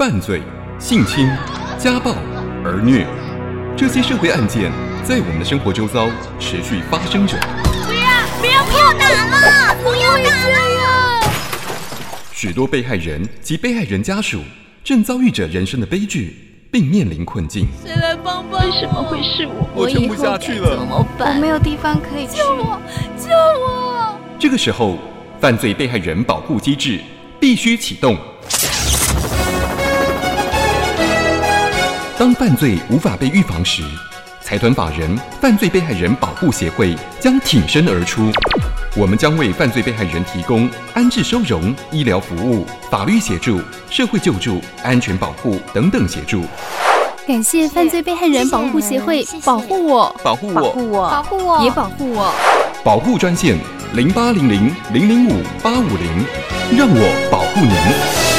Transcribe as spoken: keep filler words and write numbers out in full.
犯罪、性侵、家暴、儿虐，这些社会案件在我们的生活周遭持续发生着。 不要，不要，不要打了！不要打了！ 许多被害人及被害人家属正遭遇着人生的悲剧，并面临困境。 谁来帮帮我？ 为什么会是我？ 我撑不下去了， 怎么办？ 我没有地方可以去。 救我！救我！ 这个时候，犯罪被害人保护机制必须启动。当犯罪无法被预防时，财团法人犯罪被害人保护协会将挺身而出。我们将为犯罪被害人提供安置收容、医疗服务、法律协助、社会救助、安全保护等等协助。 感谢犯罪被害人保护协会，保护我， 保护我， 保护我， 保护我， 也保护我。 保护专线零八零零零零五八五零，让我保护您。